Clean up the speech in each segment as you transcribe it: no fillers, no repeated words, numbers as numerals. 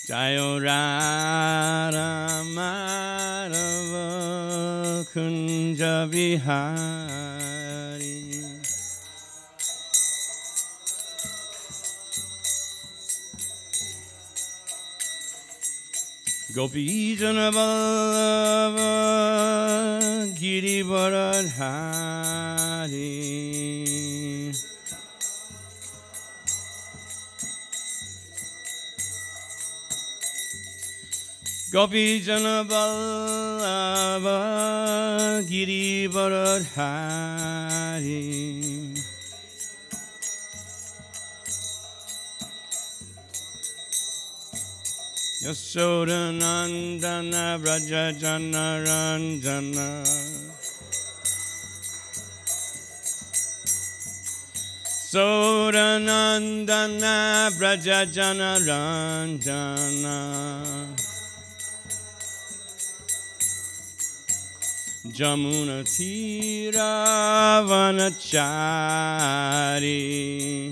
Jayo Radha Madhava Kunja Vihari. Gopi Jana Vallabha Girivaradhari. Gopi Jana Vallabha Girivaradhari. Yasoda Nandana Vraja Jana Ranjana. Soda Nandana Vraja Jana Ranjana. Jamuna Tira Vanachari.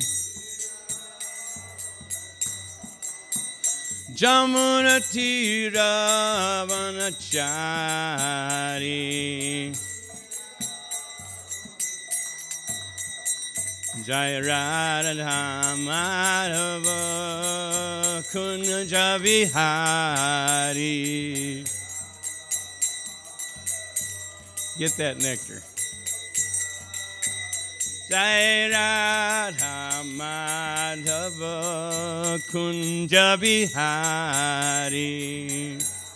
Jamuna Tira Vanachari. Jai Radha Madhava Kunja Vihari. Get that nectar. Jai Radha Madhava Kunja Vihari.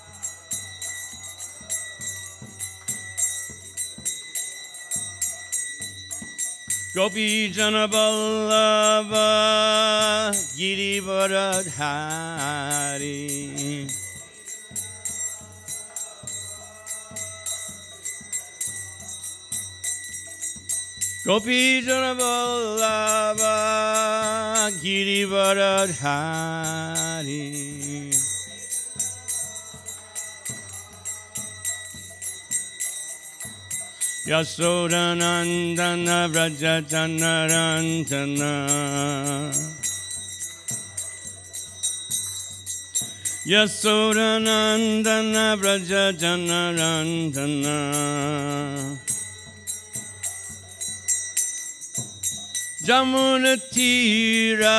Gopi Jana Vallabha Girivaradhari. Gopi Jana Vallabha Girivaradhari. Yasoda Nandana Vraja Jana Ranjana. Yasoda Nandana Vraja Jana Ranjana. Jamuna Tira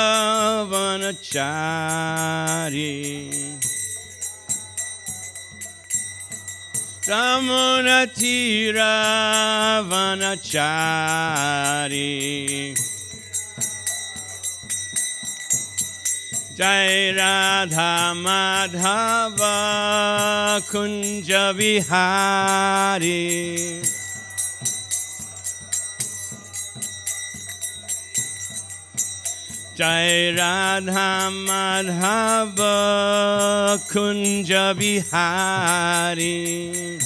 Vanachari. Jamuna Tira Vanachari. Jai Radha Madhava Kunja Vihari. Jai Radha Madhava Kunja Vihari.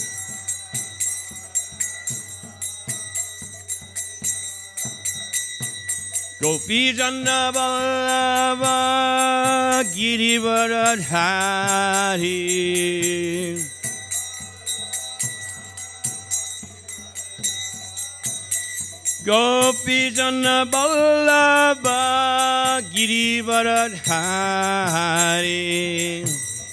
Gopi Jana Vallabha Girivaradhari. Gopi Jana Vallabha Girivaradhari.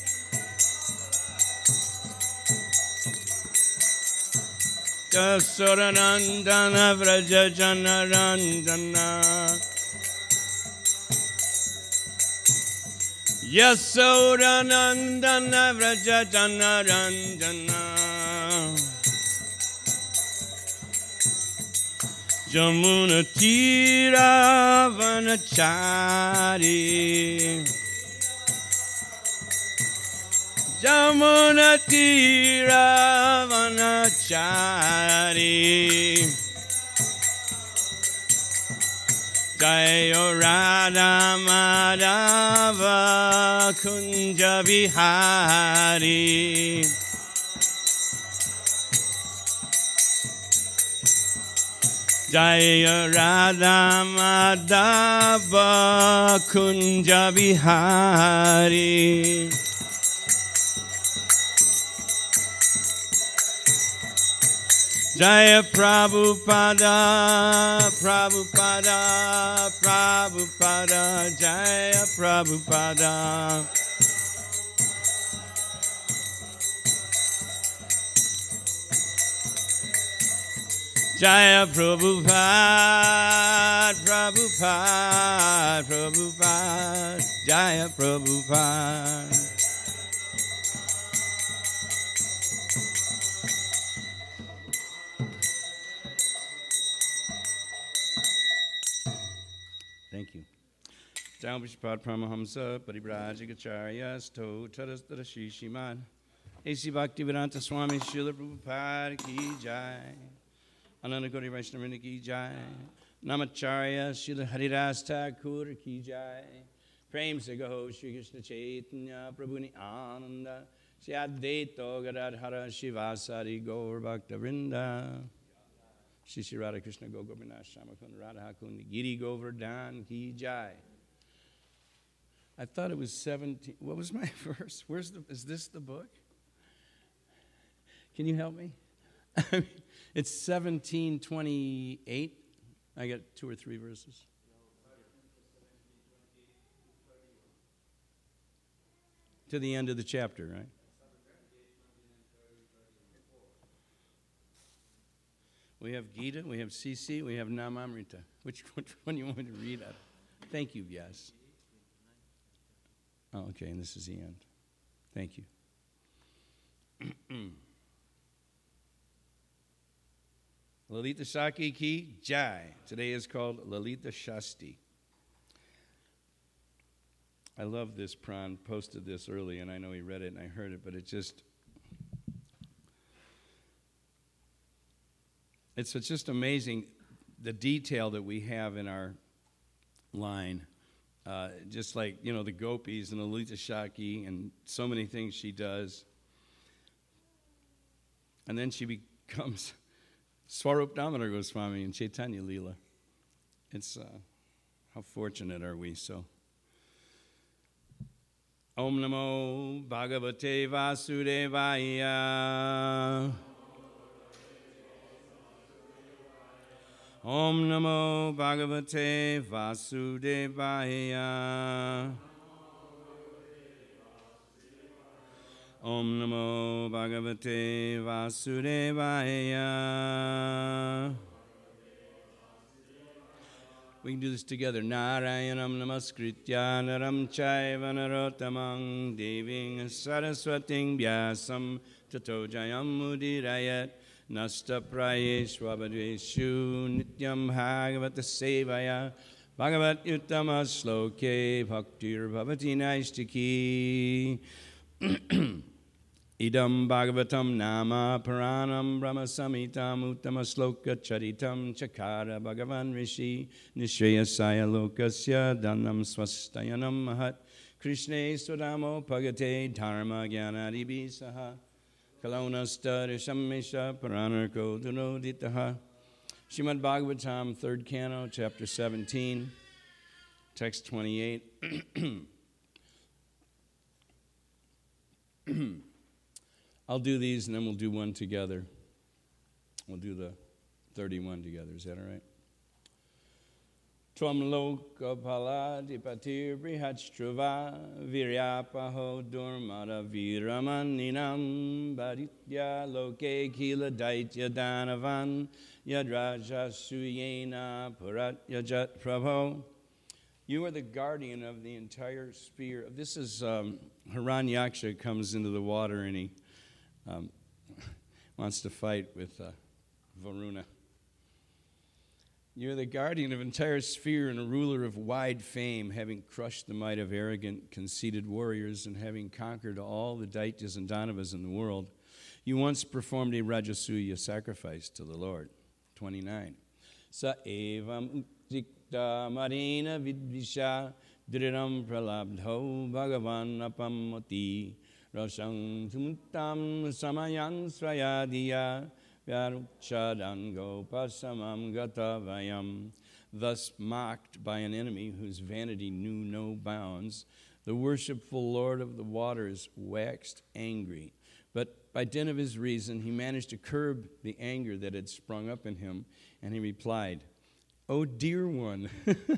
Yasoda Nandana Vraja Jana Ranjana. Yasoda Nandana Vraja Jana Ranjana. Jamuna Tira Vanachari. Jamuna Tira Vanachari. Jai Radha Madhava Kunja Vihari. Jai Radha Madhava Kunja Vihari. Jaya Prabhupada, Prabhupada, Prabhupada, Jaya Prabhupada. Jaya Prabhupada, Prabhupada, Prabhupada, Jaya Prabhupada. Thank you. Jaya Prabhupada Paramahamsa, Paribrajagacharya, Sto Tadastara Shishiman, A.C. Bhaktivedanta Swami Srila Prabhupada Ki Jai. Ananda Koti Vaishnavrinda Ki Jai. Namacharya Srila Haridas Thakur Ki Jai. Prem Se Gaho Shri Krishna Chaitanya Prabhu Nityananda Shri Advaita Gadadhara Shivasari Gaur Bhakta Vrinda Shri Shri Radha Krishna Go Gopinath Shamakund Radha Kund Giri Govardhan Ki Jai. I thought it was 17. What was my verse? Is this the book? Can you help me? It's 17:28. I got 2 or 3 verses. To the end of the chapter, right? We have Gita, we have CC, we have Namamrita. Which one do you want me to read out? Thank you, yes. Oh, okay, and this is the end. Thank you. Lalita Shakti Ki Jai. Today is called Lalita Shasti. I love this. Pran posted this early, and I know he read it and I heard it, but it's just amazing the detail that we have in our line. Just like, the gopis and Lalita Shakti and so many things she does. And then she becomes Swarup Damodar Goswami and Chaitanya Leela. It's, how fortunate are we, so. Om Namo Bhagavate Vasudevaya. Om Namo Bhagavate Vasudevaya. Om Namo Bhagavate Vasudevaya. We can do this together. Narayanam namaskritya naram chaiva narottamam deving saraswating vyasam tato jayam mudirayat nasta prayeshvabadeshu nityam bhagavata sevaya bhagavat uttama shloke bhaktir bhavati naistiki. Idam Bhagavatam Nama Puranam Brahma Samitam Uttama Sloka Charitam Chakara Bhagavan Rishi Nishreyasaya Lokasya Dhanam Swastayanam Mahat Krishne Swadamo Pagate Dharma Gyanadibi Saha Kalonasta Rishamesha Paranarko Dunoditaha. Srimad Bhagavatam, 3rd Canto, Chapter 17, Text 28. I'll do these and then we'll do one together. We'll do the 31 together. Is that all right? Tvam loka paladipatir brihatstrava viryapaho durmada viramaninam baditya loke kila daitya danavan yadraja suyena purat yajat prabho. You are the guardian of the entire sphere. This is Hiranyaksha comes into the water and he wants to fight with Varuna. You're the guardian of entire sphere and a ruler of wide fame, having crushed the might of arrogant, conceited warriors and having conquered all the Daityas and Danavas in the world. You once performed a Rajasuya sacrifice to the Lord. 29. Sa evam uktikta marina vidvisha driram pralabdho bhagavan apamati Rashang Sumutam Samayan Srayadiya Vyarukshadan Gopasamam Gatavayam. Thus mocked by an enemy whose vanity knew no bounds, the worshipful Lord of the waters waxed angry. But by dint of his reason, he managed to curb the anger that had sprung up in him, and he replied, "O dear one,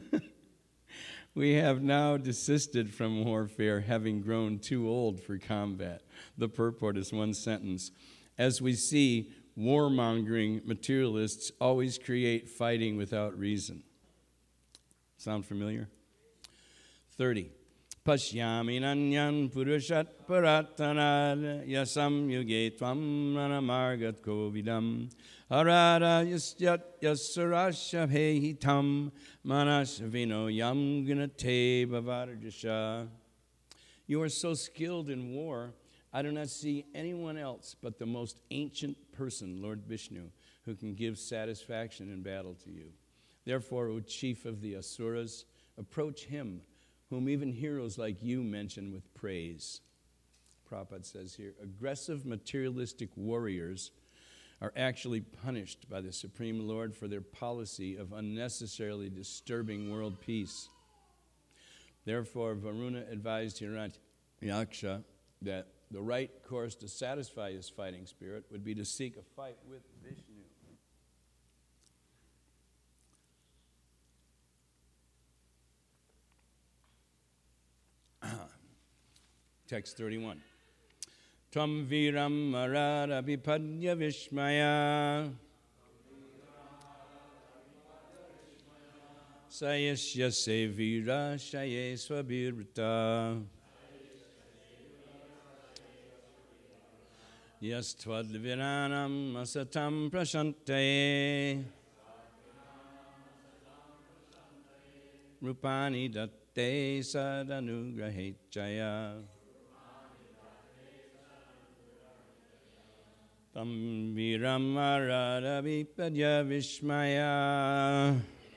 we have now desisted from warfare, having grown too old for combat." The purport is one sentence. As we see, warmongering materialists always create fighting without reason. Sound familiar? 30. Pashyami nanyan purushat paratanad yasam yuge tvam nanamargat kovidam arada yasyat yasarasya hehitam manas vino yam gunate bhavadajasha. You are so skilled in war, I do not see anyone else but the most ancient person, Lord Vishnu, who can give satisfaction in battle to you. Therefore, O chief of the Asuras, approach him, whom even heroes like you mention with praise. Prabhupada says here, aggressive materialistic warriors are actually punished by the Supreme Lord for their policy of unnecessarily disturbing world peace. Therefore, Varuna advised Hiranyaksha that the right course to satisfy his fighting spirit would be to seek a fight with Vishnu. Text 31. Tvam viram marada vipadya vishmaya sayasya se vira shaye swabirta yastvad asatam prashantaye rupani datte sadanugrahechaya tam viram arada vipadya vishmaya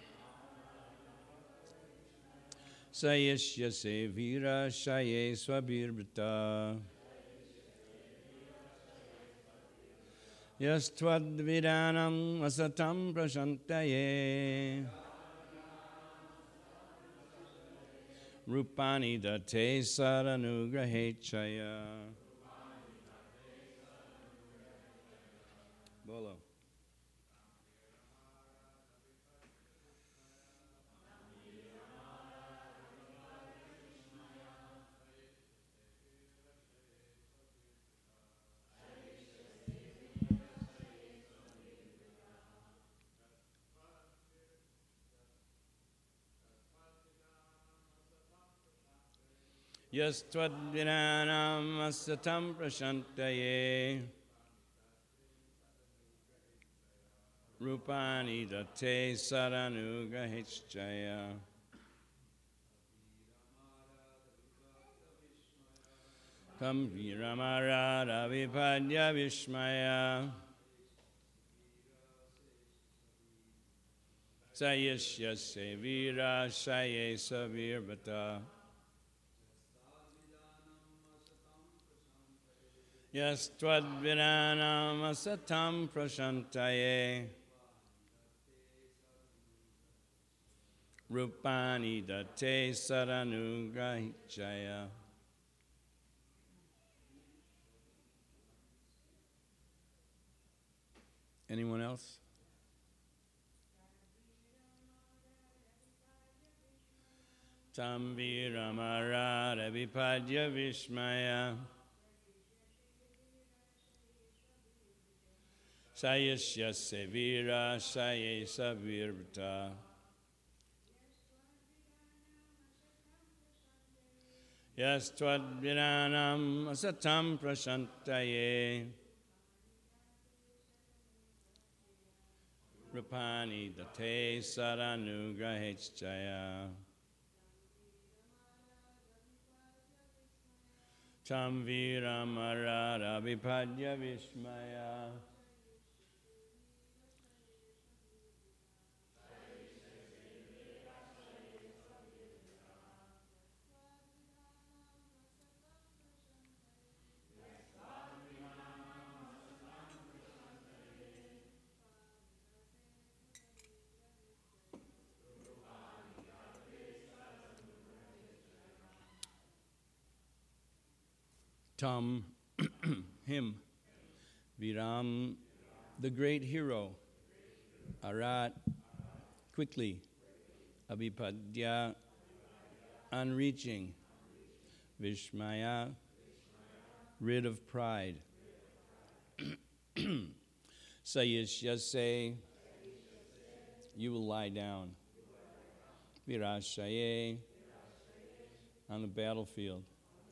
sayasya se vira shaye swabirvrita yastvad vidanam asatam prashantaye rupani date sadanugrahechaya. Bolo. Yastvad vinanam asatam prashantaye rupani date sadanugrahechaya. Tam viramarada vipadya vishmaya sayasya se vira shaye savirvata yastvad vinanam asatam prashantaye rupani date sadanugrahechaya. Anyone else? Tam viramarada vipadya vishmaya sayasya se vira shaye savirvata yastvad vinanam asatam prashantaye rupani date sadanugrahechaya. Tam viramarada vipadya vishmaya Tam, him, Viram, the great hero, Arat, quickly, Abhipadya, unreaching, Vishmaya, rid of pride. Sayishyase, you will lie down. Virashaye, on the battlefield.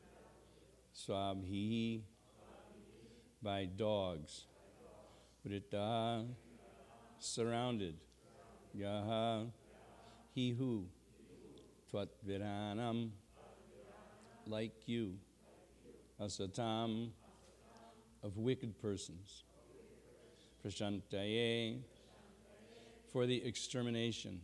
Swabhi, by dogs. Vrita, surrounded. Yaha, he who. Tvatviranam, like you. Asatam, of wicked persons. Prashantaye, for the extermination.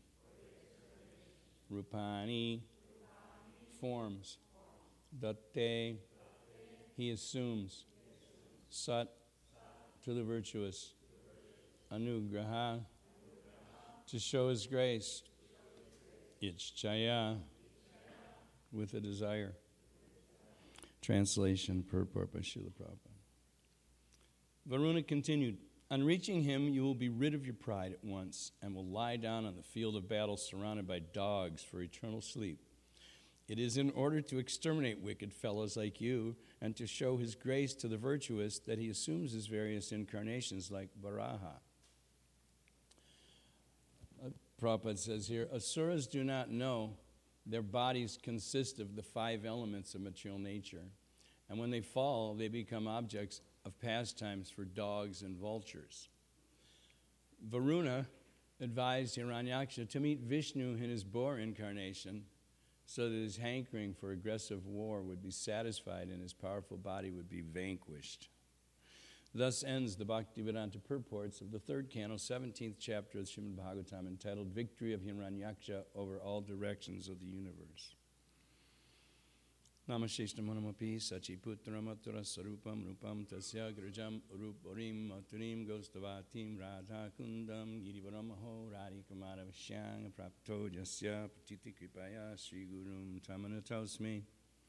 Rupani, forms. Datte, he assumes. Sat, to the virtuous. Anugraha, to show his grace. Ichchaya, with a desire. Translation, purport by Srila Prabhupada. Varuna continued, on reaching him, you will be rid of your pride at once and will lie down on the field of battle surrounded by dogs for eternal sleep. It is in order to exterminate wicked fellows like you and to show his grace to the virtuous that he assumes his various incarnations like Varaha. Prabhupada says here, Asuras do not know their bodies consist of the 5 elements of material nature, and when they fall, they become objects of pastimes for dogs and vultures. Varuna advised Hiranyaksha to meet Vishnu in his boar incarnation so that his hankering for aggressive war would be satisfied and his powerful body would be vanquished. Thus ends the Bhaktivedanta purports of the 3rd canto, 17th chapter of Srimad Bhagavatam, entitled Victory of Hiranyaksha over all directions of the universe. Namashishtamanamapi Sachiputramatra Sarupam Rupam Tasya Grajam Uruporim Maturim Gostavatim Radha Kundam Girivaramaho Radikamara Vishyang Prapto Jasya Patiti Kripaya Sri Gurum Tamanatosmi.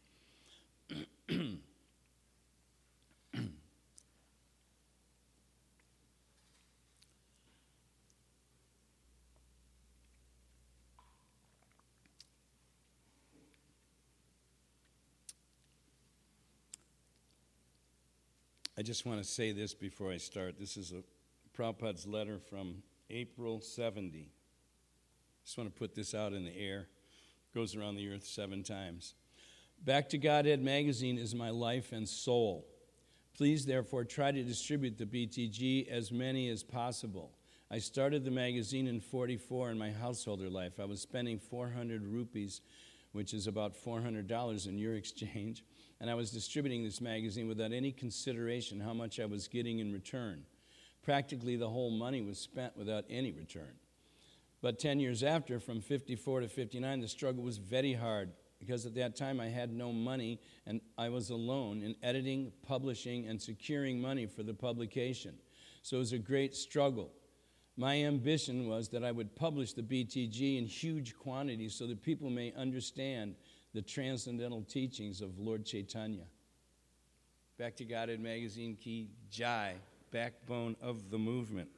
I just want to say this before I start. This is Prabhupada's letter from April 70. Just want to put this out in the air. Goes around the earth 7 times. Back to Godhead magazine is my life and soul. Please, therefore, try to distribute the BTG as many as possible. I started the magazine in 44 in my householder life. I was spending 400 rupees, which is about $400 in your exchange, and I was distributing this magazine without any consideration how much I was getting in return. Practically the whole money was spent without any return. But 10 years after, from 54 to 59, the struggle was very hard because at that time I had no money and I was alone in editing, publishing, and securing money for the publication. So it was a great struggle. My ambition was that I would publish the BTG in huge quantities so that people may understand the transcendental teachings of Lord Chaitanya. Back to Godhead magazine, Ki Jai, backbone of the movement.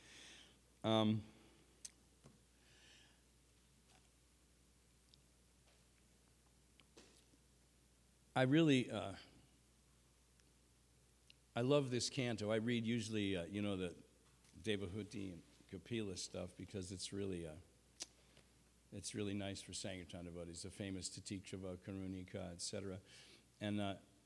I really, I love this canto. I read usually, the Devahuti and Kapila stuff because it's really nice for Sankirtan devotees, the famous Tatikshava, Karunika, etc. And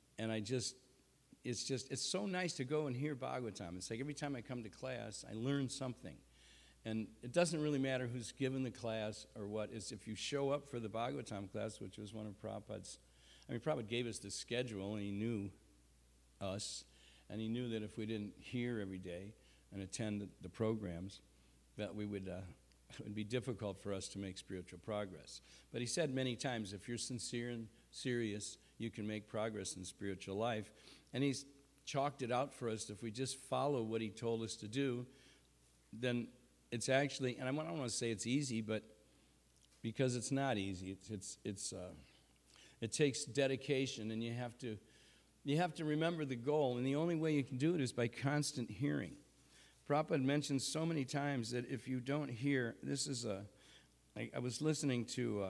it's so nice to go and hear Bhagavatam. It's like every time I come to class, I learn something. And it doesn't really matter who's given the class or what. It's if you show up for the Bhagavatam class, which was one of Prabhupada's, Prabhupada gave us the schedule, and he knew us, and he knew that if we didn't hear every day and attend the programs, that we would it would be difficult for us to make spiritual progress. But he said many times, if you're sincere and serious, you can make progress in spiritual life. And he's chalked it out for us. If we just follow what he told us to do, then it's actually, and I don't want to say it's easy, but because it's not easy. It takes dedication, and you have to remember the goal. And the only way you can do it is by constant hearing. Prabhupada mentions so many times that if you don't hear, I was listening to,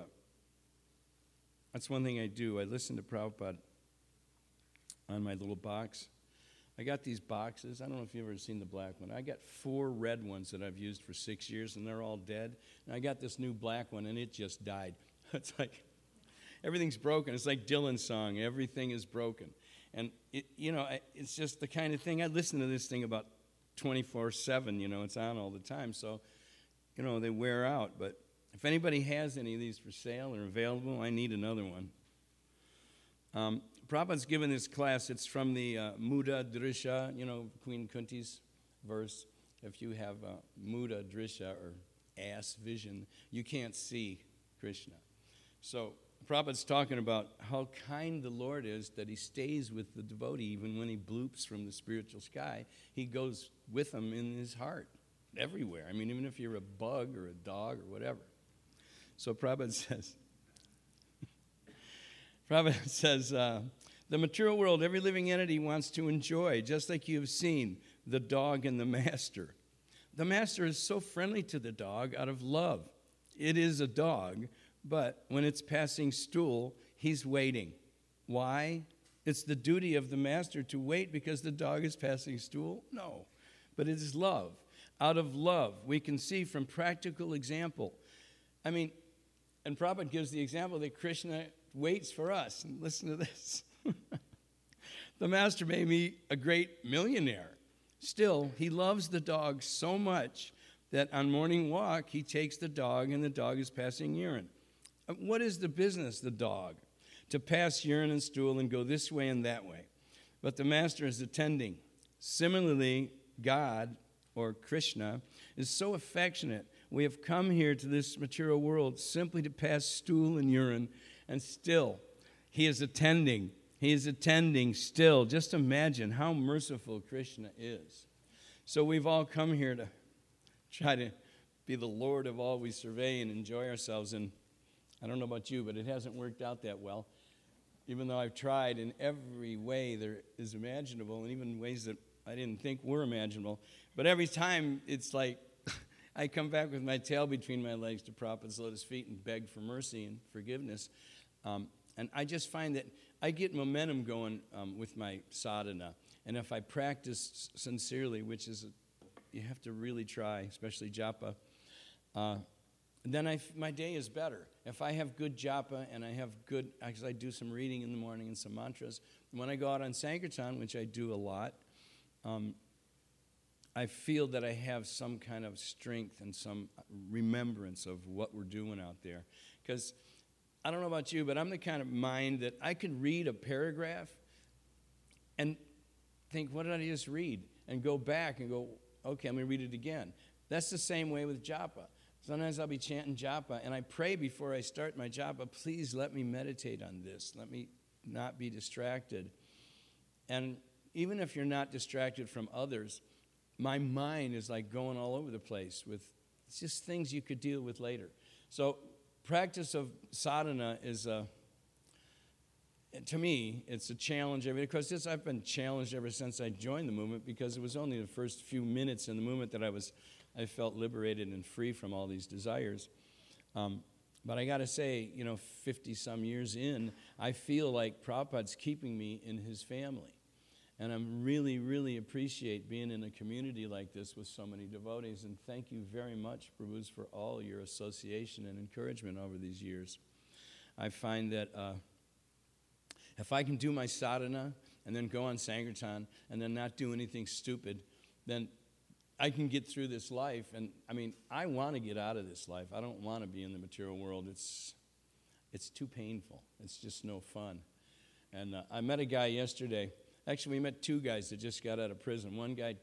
that's one thing I do. I listen to Prabhupada on my little box. I got these boxes. I don't know if you've ever seen the black one. I got 4 red ones that I've used for 6 years, and they're all dead. And I got this new black one, and it just died. It's like everything's broken. It's like Dylan's song, everything is broken. And, it's just the kind of thing. I listen to this thing about 24/7, it's on all the time. So, they wear out. But if anybody has any of these for sale or available, I need another one. Prabhupada's given this class. It's from the Muda Drisha, Queen Kunti's verse. If you have Muda Drisha, or ass vision, you can't see Krishna. So Prabhupada's talking about how kind the Lord is, that he stays with the devotee even when he bloops from the spiritual sky. He goes with them in his heart, everywhere. I mean, even if you're a bug or a dog or whatever. So Prabhupada says, the material world, every living entity wants to enjoy, just like you have seen the dog and the master. The master is so friendly to the dog out of love. It is a dog, but when it's passing stool, he's waiting. Why? It's the duty of the master to wait because the dog is passing stool? No, but it is love. Out of love, we can see from practical example. I mean, and Prabhupada gives the example that Krishna waits for us. And listen to this. The master may be a great millionaire. Still, he loves the dog so much that on morning walk, he takes the dog and the dog is passing urine. What is the business, the dog? To pass urine and stool and go this way and that way. But the master is attending. Similarly, God, or Krishna, is so affectionate. We have come here to this material world simply to pass stool and urine, and still, he is attending. He is attending still. Just imagine how merciful Krishna is. So we've all come here to try to be the Lord of all we survey and enjoy ourselves. And I don't know about you, but it hasn't worked out that well. Even though I've tried in every way there is imaginable, and even ways that I didn't think were imaginable. But every time it's like I come back with my tail between my legs to Prabhupada's lotus feet and beg for mercy and forgiveness. And I just find that I get momentum going with my sadhana. And if I practice sincerely, which is, you have to really try, especially japa, then my day is better. If I have good japa and I have good, because I do some reading in the morning and some mantras, and when I go out on Sankirtan, which I do a lot, I feel that I have some kind of strength and some remembrance of what we're doing out there. Because I don't know about you, but I'm the kind of mind that I could read a paragraph and think, what did I just read? And go back and go, okay, I'm going to read it again. That's the same way with japa. Sometimes I'll be chanting japa, and I pray before I start my japa, please let me meditate on this. Let me not be distracted. And even if you're not distracted from others, my mind is like going all over the place with it's just things you could deal with later. So practice of sadhana is, to me, it's a challenge. Because I've been challenged ever since I joined the movement, because it was only the first few minutes in the movement that I felt liberated and free from all these desires. But I got to say, 50-some years in, I feel like Prabhupada's keeping me in his family. And I really, really appreciate being in a community like this with so many devotees. And thank you very much, Prabhus, for all your association and encouragement over these years. I find that if I can do my sadhana and then go on Sankirtan and then not do anything stupid, then I can get through this life. And, I want to get out of this life. I don't want to be in the material world. It's too painful. It's just no fun. And I met a guy yesterday. Actually, we met 2 guys that just got out of prison. One guy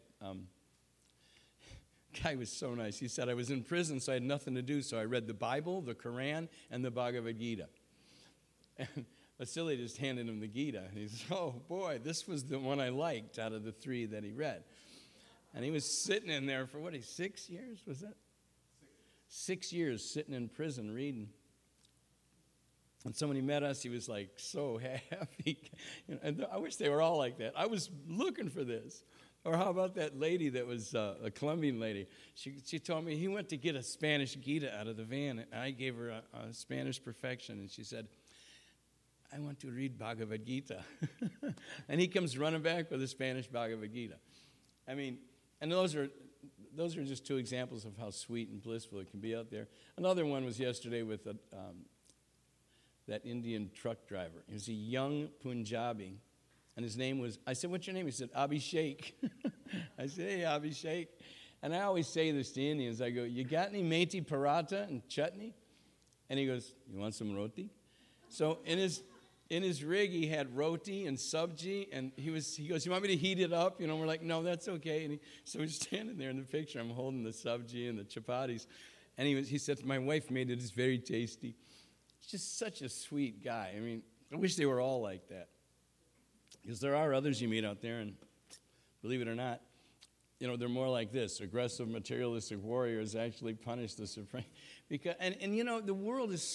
was so nice. He said, I was in prison, so I had nothing to do, so I read the Bible, the Quran, and the Bhagavad Gita. And Vasily just handed him the Gita. And he said, oh, boy, this was the one I liked out of the 3 that he read. And he was sitting in there for, 6 years? Was that? 6 years sitting in prison reading. And so when he met us, he was like so happy. And I wish they were all like that. I was looking for this. Or how about that lady that was a Colombian lady? She told me he went to get a Spanish Gita out of the van, and I gave her a Spanish perfection. And she said, I want to read Bhagavad Gita. And he comes running back with a Spanish Bhagavad Gita. I mean, and those are just two examples of how sweet and blissful it can be out there. Another one was yesterday with that Indian truck driver. He was a young Punjabi, and his name was, I said, what's your name? He said, Abhishek. I said, hey, Abhishek. And I always say this to Indians. I go, you got any meti paratha and chutney? And he goes, you want some roti? So in his rig, he had roti and sabji, and he goes, you want me to heat it up? We're like, no, that's okay. And so he's standing there in the picture. I'm holding the sabji and the chapatis. And he said, my wife made it. It's very tasty. He's just such a sweet guy. I mean, I wish they were all like that. Because there are others you meet out there, and believe it or not, they're more like this. Aggressive, materialistic warriors actually punish the supreme. And the world is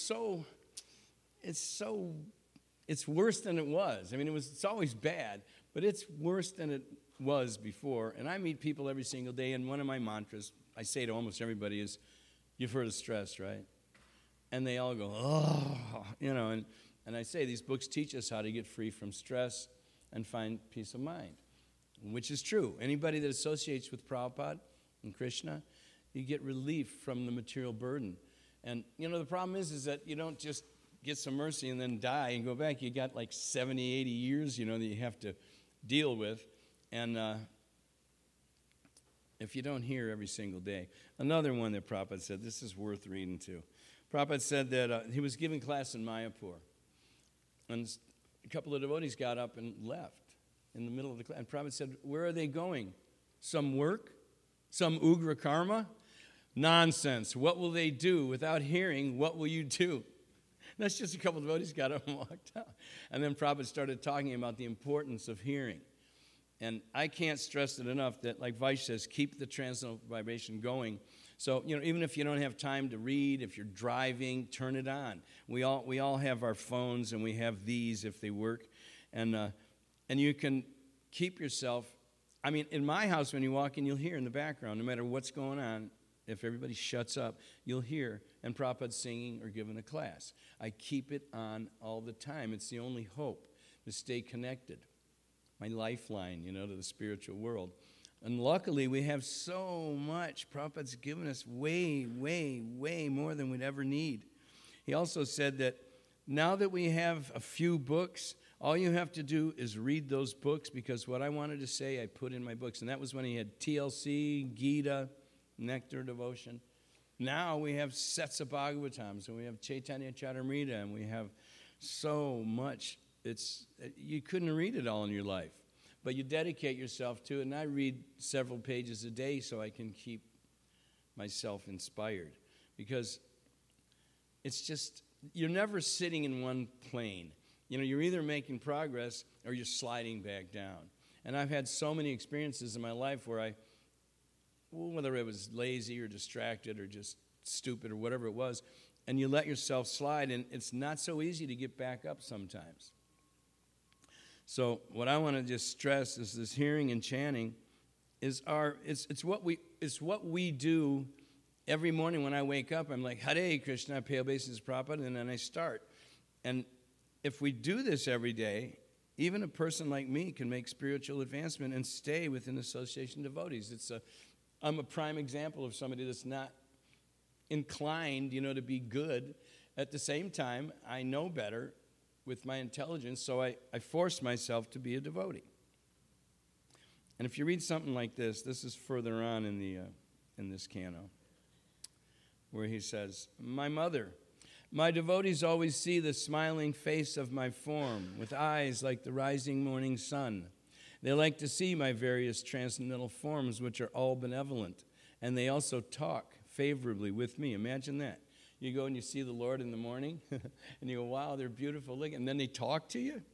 it's worse than it was. I mean, it's always bad, but it's worse than it was before. And I meet people every single day, and one of my mantras I say to almost everybody is, you've heard of stress, right? And they all go, oh, and I say these books teach us how to get free from stress and find peace of mind, which is true. Anybody that associates with Prabhupada and Krishna, you get relief from the material burden. And, the problem is that you don't just get some mercy and then die and go back. You got like 70, 80 years, that you have to deal with. And if you don't hear every single day. Another one that Prabhupada said, this is worth reading too. Prabhupada said that he was giving class in Mayapur. And a couple of devotees got up and left in the middle of the class. And Prabhupada said, where are they going? Some work? Some ugra karma? Nonsense. What will they do? Without hearing, what will you do? That's just a couple of devotees got up and walked out. And then Prabhupada started talking about the importance of hearing. And I can't stress it enough that, like Vaishya says, keep the transcendental vibration going. So, even if you don't have time to read, if you're driving, turn it on. We all have our phones, and we have these if they work. And you can keep yourself. I mean, in my house, when you walk in, you'll hear in the background, no matter what's going on, if everybody shuts up, you'll hear, and Prabhupada's singing or giving a class. I keep it on all the time. It's the only hope to stay connected. My lifeline, to the spiritual world. And luckily, we have so much. Prabhupada's given us way, way, way more than we'd ever need. He also said that now that we have a few books, all you have to do is read those books, because what I wanted to say, I put in my books. And that was when he had TLC, Gita, Nectar Devotion. Now we have sets of Bhagavatams, and we have Chaitanya Charitamrita, and we have so much. You couldn't read it all in your life, but you dedicate yourself to it. And I read several pages a day so I can keep myself inspired, because it's just, you're never sitting in one plane. You're either making progress or you're sliding back down. And I've had so many experiences in my life where whether it was lazy or distracted or just stupid or whatever it was, and you let yourself slide, and it's not so easy to get back up sometimes. So what I want to just stress is this hearing and chanting is it's what we do every morning when I wake up. I'm like, Hare Krishna, Pale Obeisance Prabhupada, and then I start. And if we do this every day, even a person like me can make spiritual advancement and stay within association devotees. I'm a prime example of somebody that's not inclined, to be good. At the same time, I know better with my intelligence, so I force myself to be a devotee. And if you read something like this is further on in this canto, where he says, my mother, my devotees always see the smiling face of my form, with eyes like the rising morning sun. They like to see my various transcendental forms, which are all benevolent, and they also talk favorably with me. Imagine that. You go and you see the Lord in the morning, and you go, wow, they're beautiful. Look, and then they talk to you.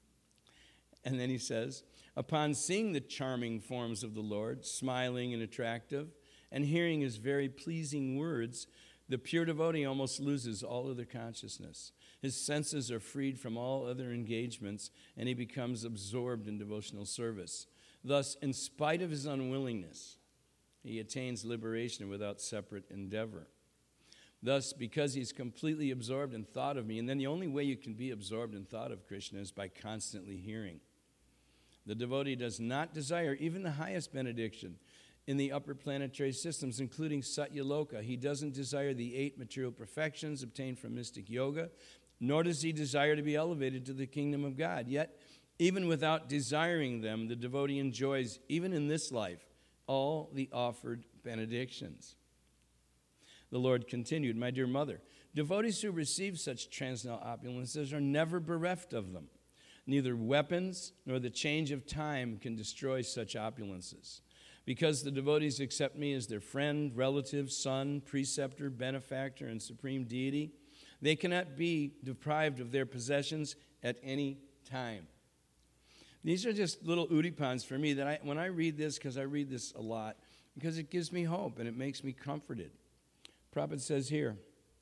And then he says, upon seeing the charming forms of the Lord, smiling and attractive, and hearing his very pleasing words, the pure devotee almost loses all other consciousness. His senses are freed from all other engagements, and he becomes absorbed in devotional service. Thus, in spite of his unwillingness, he attains liberation without separate endeavor. Thus, because he's completely absorbed in thought of me, and then the only way you can be absorbed in thought of Krishna is by constantly hearing. The devotee does not desire even the highest benediction in the upper planetary systems, including Satyaloka. He doesn't desire the 8 material perfections obtained from mystic yoga, nor does he desire to be elevated to the kingdom of God. Yet, even without desiring them, the devotee enjoys, even in this life, all the offered benedictions. The Lord continued, "My dear mother, devotees who receive such transcendental opulences are never bereft of them. Neither weapons nor the change of time can destroy such opulences. Because the devotees accept me as their friend, relative, son, preceptor, benefactor, and supreme deity, they cannot be deprived of their possessions at any time." These are just little udipans for me that when I read this, because I read this a lot, because it gives me hope and it makes me comforted. Prabhupada says here,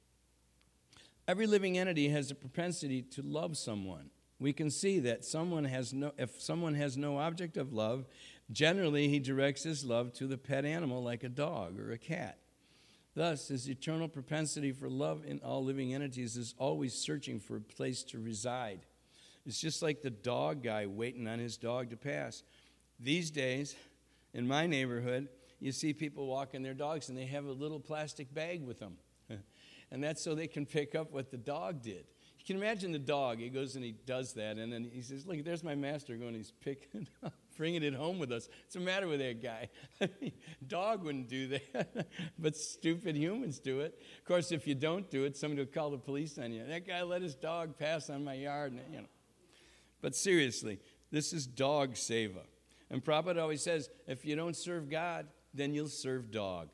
every living entity has a propensity to love someone. We can see that if someone has no object of love, generally he directs his love to the pet animal like a dog or a cat. Thus, his eternal propensity for love in all living entities is always searching for a place to reside. It's just like the dog guy waiting on his dog to pass. These days, in my neighborhood, you see people walking their dogs and they have a little plastic bag with them. And that's so they can pick up what the dog did. You can imagine the dog. He goes and he does that, and then he says, "Look, there's my master going. He's picking it up, bringing it home with us. What's the matter with that guy?" Dog wouldn't do that, but stupid humans do it. Of course, if you don't do it, somebody will call the police on you. That guy let his dog pass on my yard, and. But seriously, this is dog seva. And Prabhupada always says, if you don't serve God, then you'll serve dog.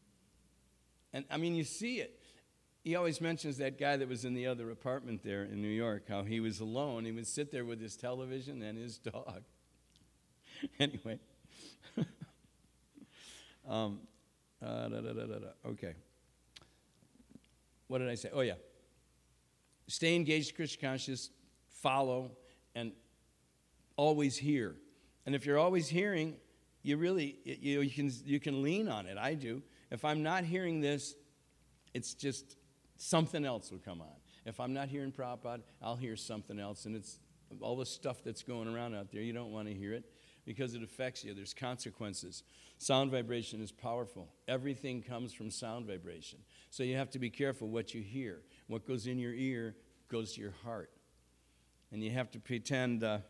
And I mean, you see it. He always mentions that guy that was in the other apartment there in New York, how he was alone. He would sit there with his television and his dog. Anyway. Okay. What did I say? Oh, yeah. Stay engaged, Krishna conscious, follow, and always hear. And if you're always hearing, you can lean on it. I do. If I'm not hearing this, it's just something else will come on. If I'm not hearing Prabhupada, I'll hear something else. And it's all the stuff that's going around out there. You don't want to hear it because it affects you. There's consequences. Sound vibration is powerful. Everything comes from sound vibration. So you have to be careful what you hear. What goes in your ear goes to your heart. And you have to pretend that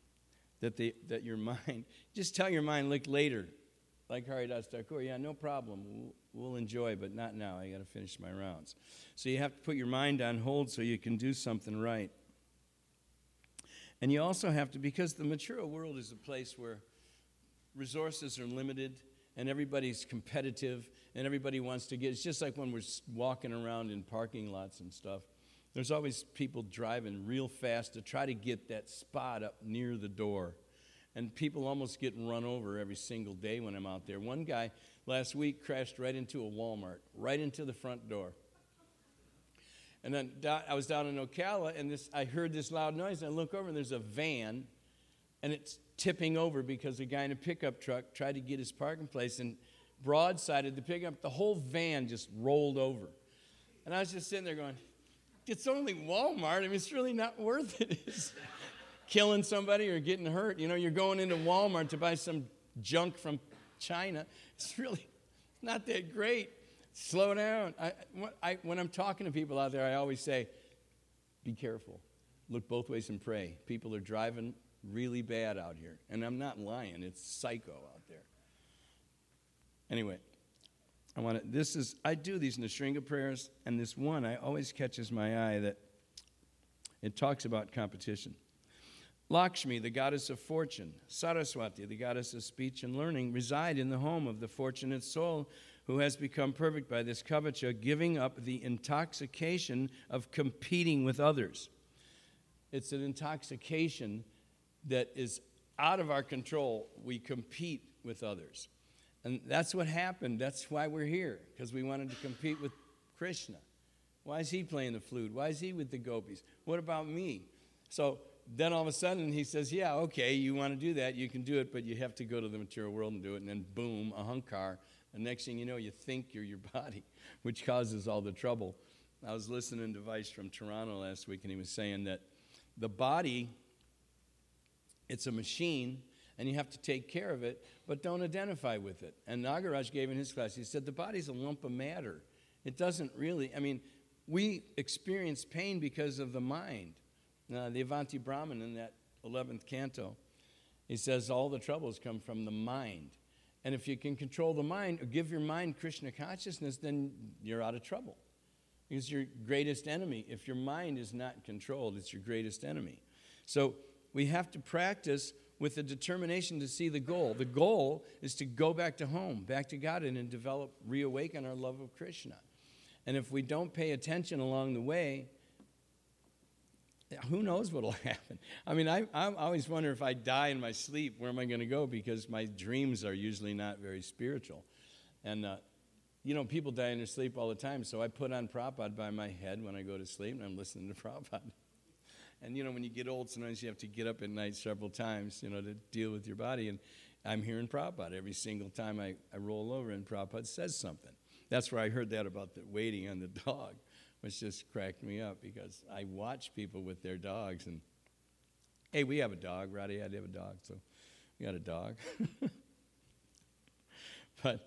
your mind, just tell your mind, look later, like Haridas Thakur, yeah, no problem, we'll enjoy, but not now, I got to finish my rounds. So you have to put your mind on hold so you can do something right. And you also have to, because the material world is a place where resources are limited and everybody's competitive and everybody wants to get, it's just like when we're walking around in parking lots and stuff. There's always people driving real fast to try to get that spot up near the door. And people almost get run over every single day when I'm out there. One guy last week crashed right into a Walmart, right into the front door. And then I was down in Ocala, and I heard this loud noise, and I look over, and there's a van, and it's tipping over because a guy in a pickup truck tried to get his parking place and broadsided the pickup. The whole van just rolled over. And I was just sitting there going, it's only Walmart. I mean, it's really not worth it. It's killing somebody or getting hurt. You know, you're going into Walmart to buy some junk from China. It's really not that great. Slow down. When I'm talking to people out there, I always say, be careful. Look both ways and pray. People are driving really bad out here. And I'm not lying. It's psycho out there. Anyway. I do these Nrsimha prayers, and this one always catches my eye that it talks about competition. Lakshmi, the goddess of fortune, Saraswati, the goddess of speech and learning, reside in the home of the fortunate soul who has become perfect by this kavacha, giving up the intoxication of competing with others. It's an intoxication that is out of our control. We compete with others. And that's what happened. That's why we're here, because we wanted to compete with Krishna. Why is he playing the flute? Why is he with the gopis? What about me? So then all of a sudden he says, yeah, okay, you want to do that, you can do it, but you have to go to the material world and do it. And then boom, ahankar And next thing you know, you think you're your body, which causes all the trouble. I was listening to Vice from Toronto last week, and he was saying that the body, it's a machine, and you have to take care of it, but don't identify with it. And Nagaraj gave in his class, he said, the body's a lump of matter. It doesn't really, we experience pain because of the mind. The Avanti Brahman in that 11th canto, he says all the troubles come from the mind. And if you can control the mind or give your mind Krishna consciousness, then you're out of trouble. It's your greatest enemy. If your mind is not controlled, it's your greatest enemy. So we have to practice with a determination to see the goal. The goal is to go back to home, back to God, and develop, reawaken our love of Krishna. And if we don't pay attention along the way, who knows what will happen? I always wonder if I die in my sleep, where am I going to go? Because my dreams are usually not very spiritual. And, people die in their sleep all the time, so I put on Prabhupada by my head when I go to sleep, and I'm listening to Prabhupada. And, when you get old, sometimes you have to get up at night several times, to deal with your body. And I'm hearing Prabhupada every single time I roll over, and Prabhupada says something. That's where I heard that about the waiting on the dog, which just cracked me up because I watch people with their dogs. And, hey, we have a dog. Roddy had to have a dog, so we got a dog. But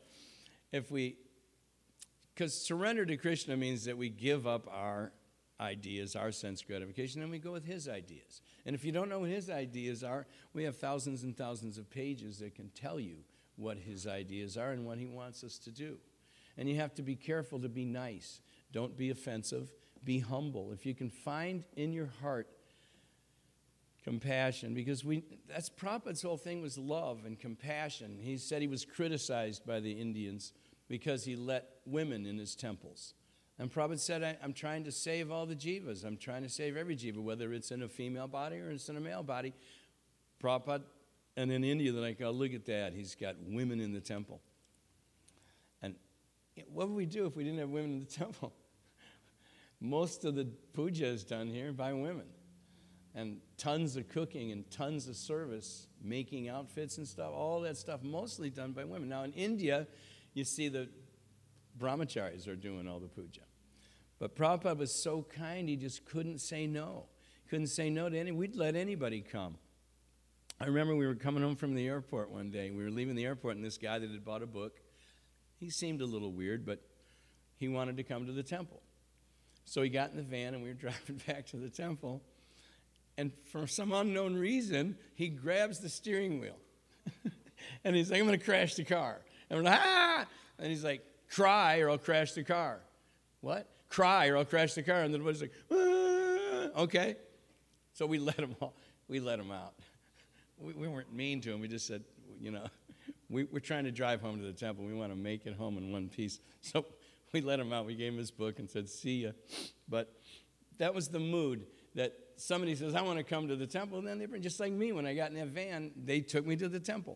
because surrender to Krishna means that we give up our ideas, our sense gratification, and we go with his ideas. And if you don't know what his ideas are, we have thousands and thousands of pages that can tell you what his ideas are and what he wants us to do. And you have to be careful to be nice. Don't be offensive. Be humble. If you can find in your heart compassion, because that's Prabhupada's whole thing was love and compassion. He said he was criticized by the Indians because he let women in his temples. And Prabhupada said, I'm trying to save all the jivas. I'm trying to save every jiva, whether it's in a female body or it's in a male body. Prabhupada, and in India, they're like, oh, look at that. He's got women in the temple. And what would we do if we didn't have women in the temple? Most of the puja is done here by women. And tons of cooking and tons of service, making outfits and stuff, all that stuff mostly done by women. Now in India, you see the brahmacharis are doing all the puja. But Prabhupada was so kind, he just couldn't say no. Couldn't say no to anyone. We'd let anybody come. I remember we were coming home from the airport one day. We were leaving the airport, and this guy that had bought a book, he seemed a little weird, but he wanted to come to the temple. So he got in the van, and we were driving back to the temple. And for some unknown reason, he grabs the steering wheel. And he's like, I'm going to crash the car. And we're like, ah! And he's like, cry or I'll crash the car. What? Cry or I'll crash the car. And then the boy's like, ah! Okay. So we let him out. We weren't mean to him. We just said, we're trying to drive home to the temple. We want to make it home in one piece. So we let him out. We gave him his book and said, see ya. But that was the mood that somebody says, I want to come to the temple. And then they bring, just like me, when I got in that van, they took me to the temple.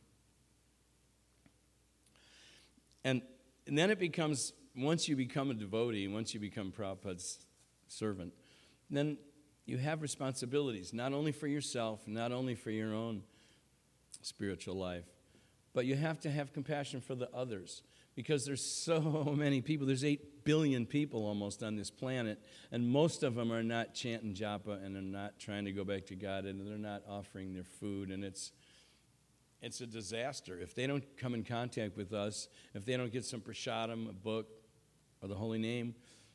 And then it becomes, once you become a devotee, once you become Prabhupada's servant, then you have responsibilities, not only for yourself, not only for your own spiritual life, but you have to have compassion for the others. Because there's so many people. There's 8 billion people almost on this planet, and most of them are not chanting japa, and they're not trying to go back to God, and they're not offering their food, and it's a disaster. If they don't come in contact with us, if they don't get some prasadam, a book, or the holy name,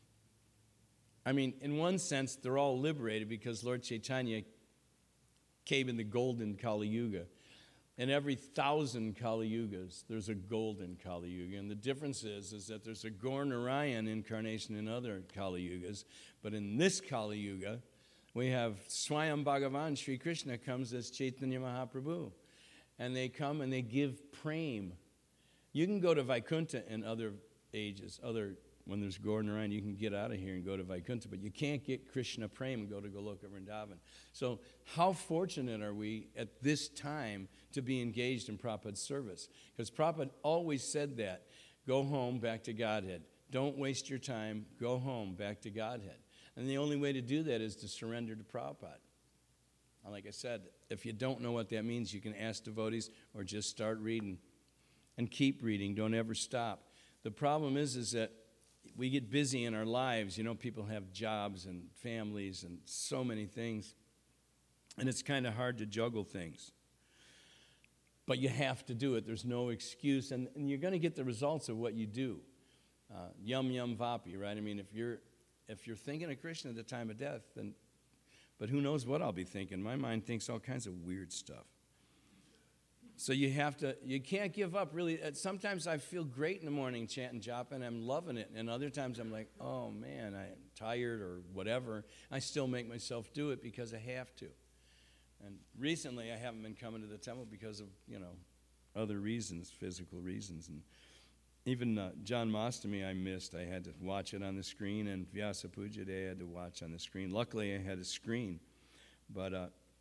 in one sense, they're all liberated because Lord Chaitanya came in the golden Kali Yuga. In every 1,000 Kali Yugas, there's a golden Kali Yuga. And the difference is that there's a Gaur Narayan incarnation in other Kali Yugas. But in this Kali Yuga, we have Swayam Bhagavan, Sri Krishna comes as Chaitanya Mahaprabhu. And they come and they give prem. You can go to Vaikuntha in other ages, when there's Gaur Narayan, you can get out of here and go to Vaikuntha, but you can't get Krishna Prem and go to Goloka Vrindavan. So how fortunate are we at this time to be engaged in Prabhupada's service? Because Prabhupada always said that. Go home, back to Godhead. Don't waste your time. Go home, back to Godhead. And the only way to do that is to surrender to Prabhupada. And like I said, if you don't know what that means, you can ask devotees or just start reading. and keep reading. Don't ever stop. The problem is that we get busy in our lives. You know, people have jobs and families and so many things, and it's kind of hard to juggle things. But you have to do it. There's no excuse, and you're going to get the results of what you do. Yum yum vapi, right? I mean, if you're thinking a Christian at the time of death, then, but who knows what I'll be thinking? My mind thinks all kinds of weird stuff. So you can't give up, really. Sometimes I feel great in the morning chanting japa, and I'm loving it. And other times I'm like, oh, man, I'm tired or whatever. I still make myself do it because I have to. And recently I haven't been coming to the temple because of, other reasons, physical reasons. And even John Mastami I missed. I had to watch it on the screen, and Vyasa Puja Day I had to watch on the screen. Luckily I had a screen. But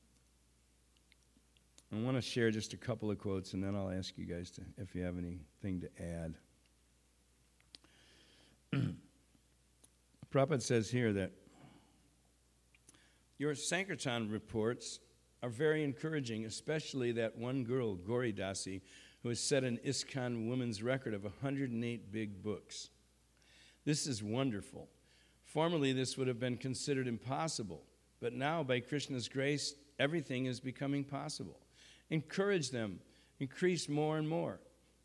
I want to share just a couple of quotes, and then I'll ask you guys if you have anything to add. Prabhupada says here that your Sankirtan reports are very encouraging, especially that one girl, Gauri Dasi, who has set an ISKCON women's record of 108 big books. This is wonderful. Formerly, this would have been considered impossible, but now, by Krishna's grace, everything is becoming possible. Encourage them, increase more and more.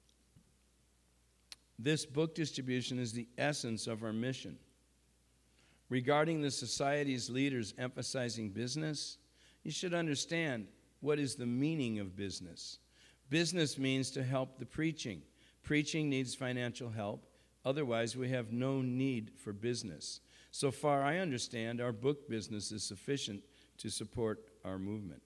This book distribution is the essence of our mission. Regarding the society's leaders emphasizing business, you should understand what is the meaning of business. Business means to help the preaching. Preaching needs financial help. Otherwise, we have no need for business. So far I understand, our book business is sufficient to support our movement.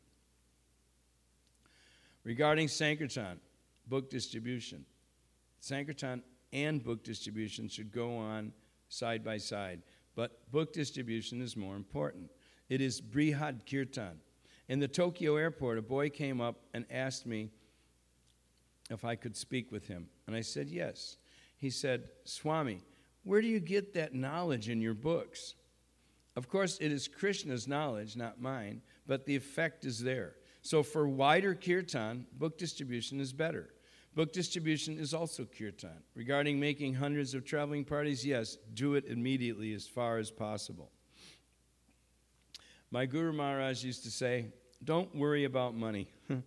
Regarding Sankirtan, book distribution, Sankirtan and book distribution should go on side by side, but book distribution is more important. It is Brihad Kirtan. In the Tokyo airport, a boy came up and asked me if I could speak with him, and I said yes. He said, Swami, where do you get that knowledge in your books? Of course, it is Krishna's knowledge, not mine, but the effect is there. So for wider kirtan, book distribution is better. Book distribution is also kirtan. Regarding making hundreds of traveling parties, yes, do it immediately as far as possible. My Guru Maharaj used to say, don't worry about money.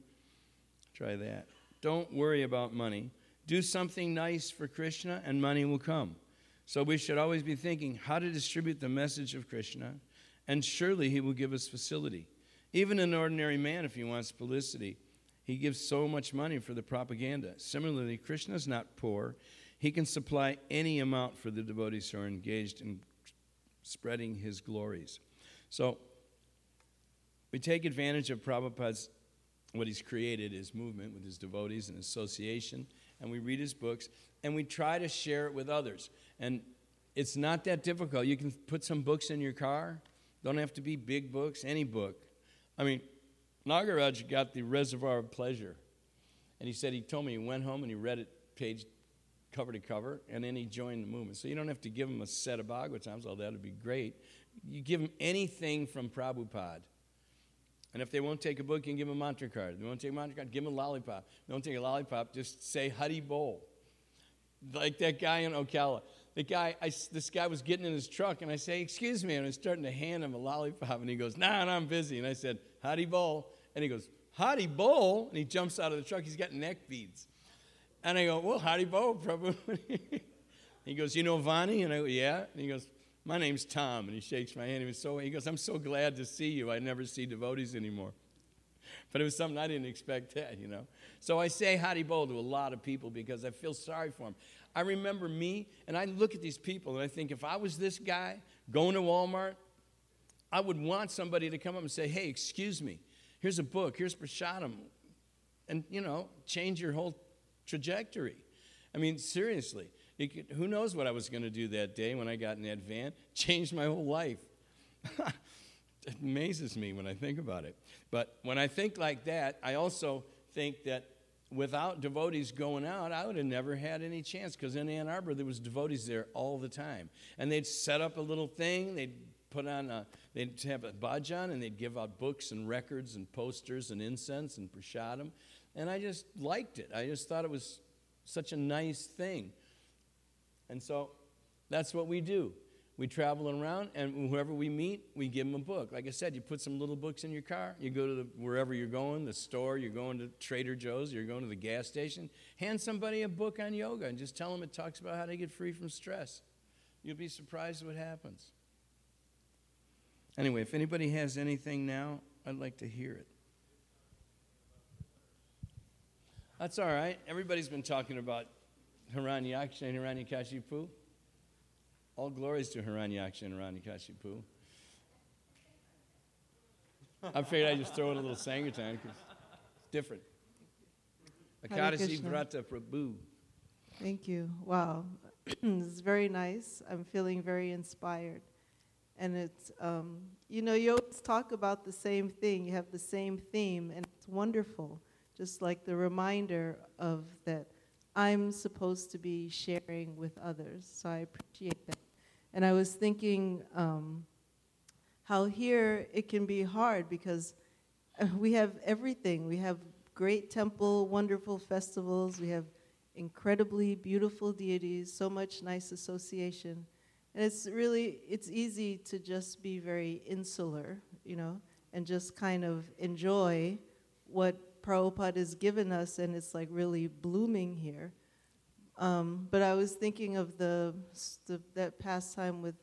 Try that. Don't worry about money. Do something nice for Krishna and money will come. So we should always be thinking how to distribute the message of Krishna, and surely he will give us facility. Even an ordinary man, if he wants publicity, he gives so much money for the propaganda. Similarly, Krishna is not poor. He can supply any amount for the devotees who are engaged in spreading his glories. So we take advantage of Prabhupada's, what he's created, his movement with his devotees and association, and we read his books, and we try to share it with others. And it's not that difficult. You can put some books in your car. Don't have to be big books, any book. I mean, Nagaraj got the Reservoir of Pleasure, and he said he told me he went home and he read it page cover to cover, and then he joined the movement. So you don't have to give him a set of Bhagavatams, although that would be great. You give him anything from Prabhupada. And if they won't take a book, you can give them a mantra card. If they won't take a mantra card, give them a lollipop. If they won't take a lollipop, just say Hari Bol. Like that guy in Ocala. This guy was getting in his truck, and I say, excuse me, and I was starting to hand him a lollipop, and he goes, nah, I'm busy. And I said, Hari Bol. And he goes, Hari Bol? And he jumps out of the truck. He's got neck beads. And I go, well, Hari Bol, Prabhu. He goes, you know Vani? And I go, yeah. And he goes, my name's Tom. And he shakes my hand. He goes, I'm so glad to see you. I never see devotees anymore. But it was something I didn't expect that, So I say Hari Bol to a lot of people because I feel sorry for them. I remember me, and I look at these people, and I think if I was this guy going to Walmart, I would want somebody to come up and say, hey, excuse me, here's a book, here's Prasadam, and, change your whole trajectory. I mean, seriously, who knows what I was going to do that day when I got in that van? Changed my whole life. It amazes me when I think about it. But when I think like that, I also think that without devotees going out, I would have never had any chance, because in Ann Arbor, there was devotees there all the time. And they'd set up a little thing, they'd have a bhajan, and they'd give out books and records and posters and incense and prasadam. And I just liked it. I just thought it was Such a nice thing. And so that's what we do. We travel around, and whoever we meet, we give them a book. Like I said, you put some little books in your car. You go to wherever you're going, the store, you're going to Trader Joe's, you're going to the gas station. Hand somebody a book on yoga and just tell them it talks about how to get free from stress. You'll be surprised what happens. Anyway, if anybody has anything now, I'd like to hear it. That's all right. Everybody's been talking about Hiranyaksha and Hiranyakashipu. All glories to Hiranyaksha and Hiranyakashipu. I figured I'd just throw in a little Sankirtan because it's different. Akadasi Vrata Prabhu. Thank you. Wow. This is very nice. I'm feeling very inspired. And it's, you always talk about the same thing. You have the same theme, and it's wonderful. Just like the reminder of that I'm supposed to be sharing with others. So I appreciate that. And I was thinking how here it can be hard because we have everything. We have great temple, wonderful festivals. We have incredibly beautiful deities, so much nice association. And it's easy to just be very insular, and just kind of enjoy what Prabhupada has given us, and it's like really blooming here. But I was thinking of that pastime with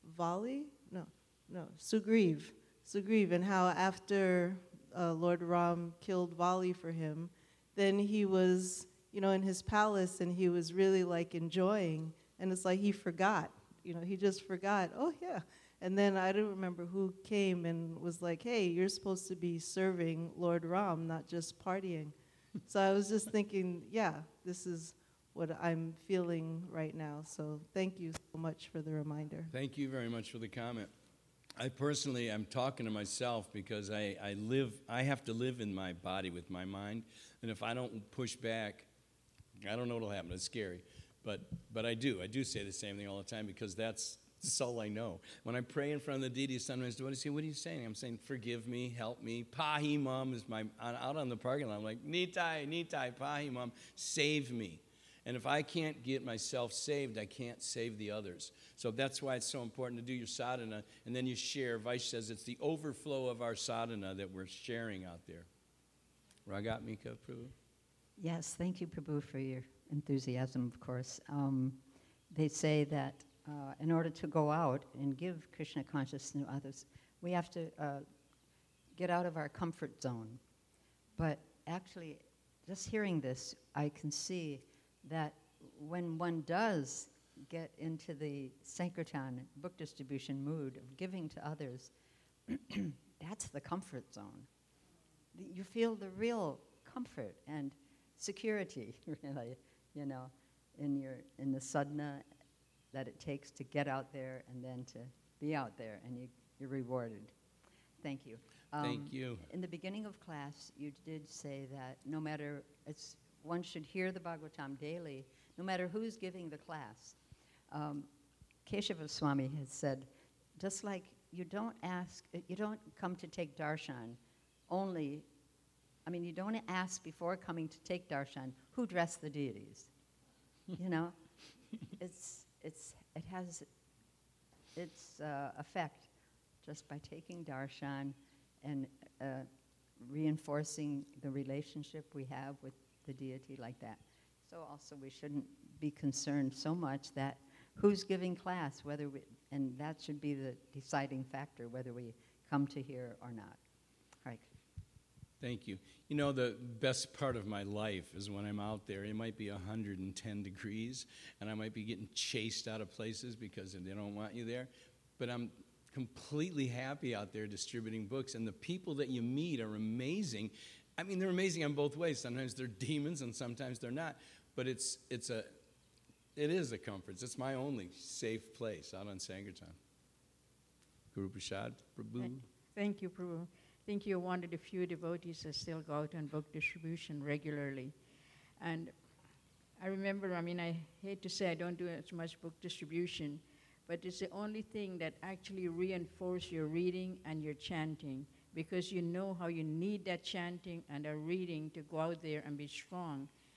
Sugriv, and how after Lord Ram killed Vali for him, then he was, in his palace, and he was really like enjoying, and it's like he forgot, he just forgot, oh yeah. And then I don't remember who came and was like, hey, you're supposed to be serving Lord Ram, not just partying. So I was just thinking, yeah, this is what I'm feeling right now. So thank you so much for the reminder. Thank you very much for the comment. I personally am talking to myself because I have to live in my body with my mind. And if I don't push back, I don't know what'll happen. It's scary. But I do. I do say the same thing all the time because that's all I know. When I pray in front of the deity, sometimes what are you saying? I'm saying, forgive me, help me. Pahi Mam is out on the parking lot. I'm like, Nitai, Pahi Mam, save me. And if I can't get myself saved, I can't save the others. So that's why it's so important to do your sadhana, and then you share. Vaish says it's the overflow of our sadhana that we're sharing out there. Ragat Mika Prabhu? Yes, thank you, Prabhu, for your enthusiasm, of course. They say that in order to go out and give Krishna consciousness to others, we have to get out of our comfort zone. But actually, just hearing this, I can see that when one does get into the Sankirtan book distribution mood of giving to others, that's the comfort zone. You feel the real comfort and security, really, in the sadhana that it takes to get out there and then to be out there, and you're rewarded. Thank you. Thank you. In the beginning of class, you did say that no matter, one should hear the Bhagavatam daily, no matter who's giving the class. Keshava Swami has said, just like you don't come to take darshan only, you don't ask before coming to take darshan who dressed the deities. It has its effect just by taking darshan and reinforcing the relationship we have with the deity like that. So also we shouldn't be concerned so much that who's giving class, and that should be the deciding factor whether we come to hear or not. Right. Thank you. The best part of my life is when I'm out there. It might be 110 degrees, and I might be getting chased out of places because they don't want you there. But I'm completely happy out there distributing books, and the people that you meet are amazing. They're amazing on both ways. Sometimes they're demons, and sometimes they're not. But it is a comfort. It's my only safe place out on Sankirtan. Guru Prasad, Prabhu. Thank you, Prabhu. I think you're one of the few devotees that still go out on book distribution regularly. And I remember, I hate to say I don't do as much book distribution, but it's the only thing that actually reinforces your reading and your chanting, because you know how you need that chanting and a reading to go out there and be strong.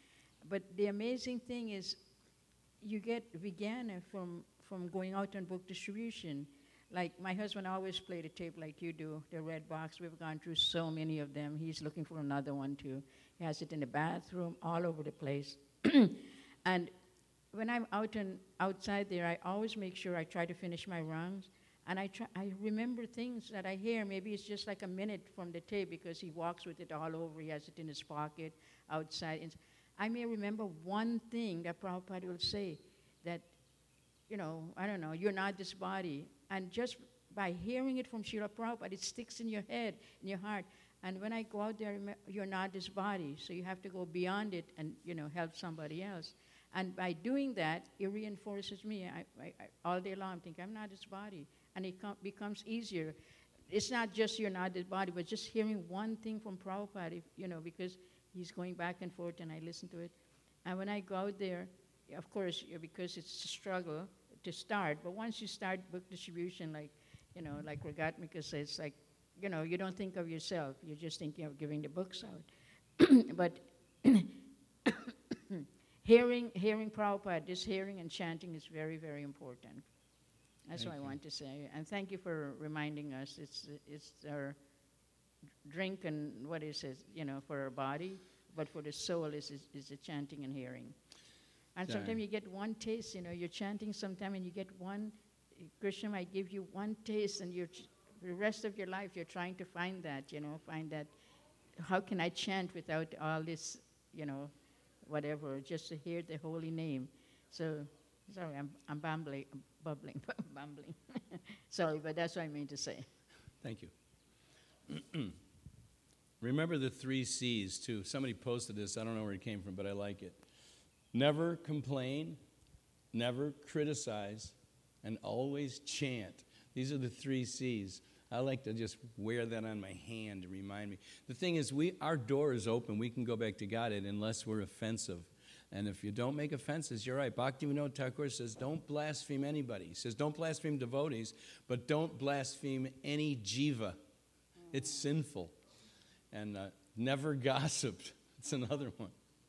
But the amazing thing is, you get Vijnana from going out on book distribution. Like my husband always played a tape like you do, the red box. We've gone through so many of them. He's looking for another one too. He has it in the bathroom, all over the place. And when I'm outside there, I always make sure I try to finish my rounds. And I remember things that I hear. Maybe it's just like a minute from the tape because he walks with it all over. He has it in his pocket, outside. And I may remember one thing that Prabhupada will say that, I don't know, you're not this body. And just by hearing it from Srila Prabhupada, it sticks in your head, in your heart. And when I go out there, you're not this body. So you have to go beyond it and, help somebody else. And by doing that, it reinforces me. I all day long, I'm thinking, I'm not this body. And it becomes easier. It's not just you're not this body, but just hearing one thing from Prabhupada, because he's going back and forth and I listen to it. And when I go out there, of course, because it's a struggle to start, but once you start book distribution, like Ragatmika says, like, you don't think of yourself. You're just thinking of giving the books out. But hearing Prabhupada, this hearing and chanting is very, very important. That's what I want to say. And thank you for reminding us. It's our drink and what is it, for our body, but for the soul is the chanting and hearing. And sometimes you get one taste, you're chanting sometime and you get one, Krishna might give you one taste and the rest of your life you're trying to find that, how can I chant without all this, whatever, just to hear the holy name. So, sorry, I'm bumbling. Sorry, but that's what I mean to say. Thank you. Remember the 3 C's, too. Somebody posted this. I don't know where it came from, but I like it. Never complain, never criticize, and always chant. These are the 3 C's. I like to just wear that on my hand to remind me. The thing is, our door is open. We can go back to Godhead unless we're offensive. And if you don't make offenses, you're right. Bhaktivinoda Thakur says, don't blaspheme anybody. He says, don't blaspheme devotees, but don't blaspheme any jiva. It's sinful. And never gossiped. It's another one.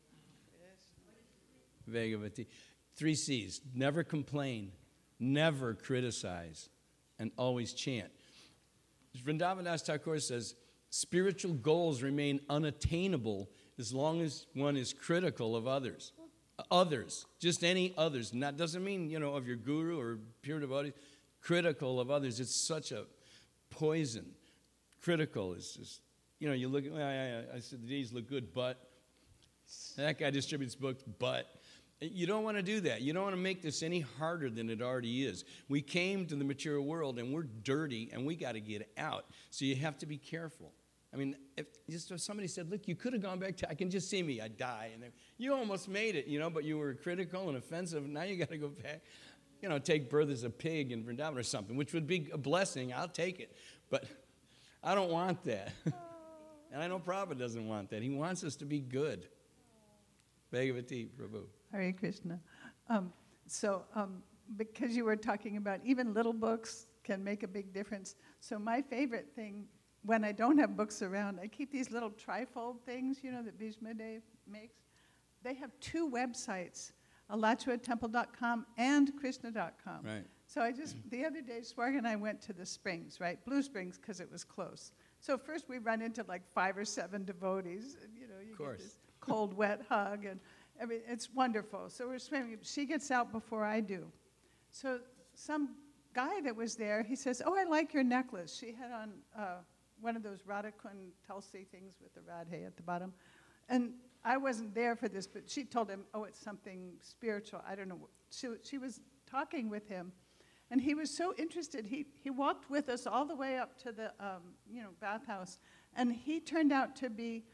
Bhagavati. 3 C's. Never complain, never criticize, and always chant. Vrindavan Das Thakur says, spiritual goals remain unattainable as long as one is critical of others. Others, just any others. Doesn't mean, of your guru or pure devotees. Critical of others. It's such a poison. Critical is just, you look at, I said the D's look good, but that guy distributes books, but. You don't want to do that. You don't want to make this any harder than it already is. We came to the material world and we're dirty and we got to get out. So you have to be careful. I mean, if somebody said, look, you could have gone back to, I can just see me, I die. And you almost made it, but you were critical and offensive. Now you got to go back, take birth as a pig in Vrindavan or something, which would be a blessing. I'll take it. But I don't want that. And I know Prabhupada doesn't want that. He wants us to be good. Bhagavati, Prabhu. Hare Krishna. Because you were talking about even little books can make a big difference. So my favorite thing, when I don't have books around, I keep these little trifold things, that Bhishmadev makes. They have 2 websites, alachuatemple.com and krishna.com. Right. So the other day, Swarg and I went to the Springs, right? Blue Springs, because it was close. So first we run into like 5 or 7 devotees, and you get this cold, wet hug, and it's wonderful. So we're swimming. She gets out before I do. So some guy that was there, he says, oh, I like your necklace. She had on one of those Radhakund Tulsi things with the Radhe at the bottom. And I wasn't there for this, but she told him, oh, it's something spiritual. I don't know. She was talking with him. And he was so interested. He walked with us all the way up to the bathhouse. And he turned out to be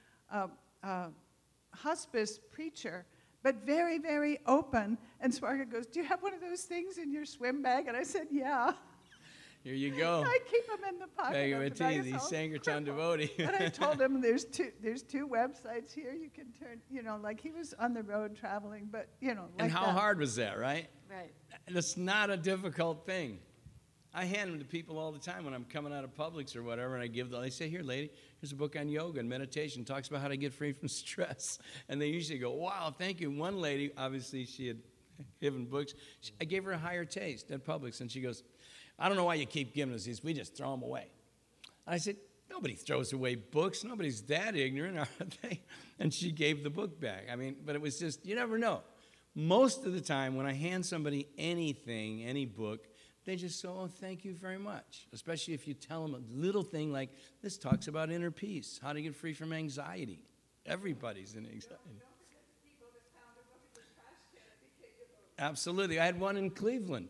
hospice preacher, but very, very open. And Swarga goes, do you have one of those things in your swim bag? And I said, yeah. Here you go. I keep them in the pocket. Bhagavati, the Sankirtan devotee. But I told him there's two websites here. You can turn, like he was on the road traveling, but, like and how hard was that, right? Right. And it's not a difficult thing. I hand them to people all the time when I'm coming out of Publix or whatever, and I give them, they say, here, lady, here's a book on yoga and meditation. Talks about how to get free from stress. And they usually go, wow, thank you. One lady, obviously she had given books. I gave her a Higher Taste at Publix, and she goes, I don't know why you keep giving us these. We just throw them away. I said, nobody throws away books. Nobody's that ignorant, are they? And she gave the book back. I mean, but it was just, you never know. Most of the time when I hand somebody anything, any book, they just say, oh, thank you very much. Especially if you tell them a little thing like, this talks about inner peace, how to get free from anxiety. Everybody's in anxiety. Absolutely. I had one in Cleveland,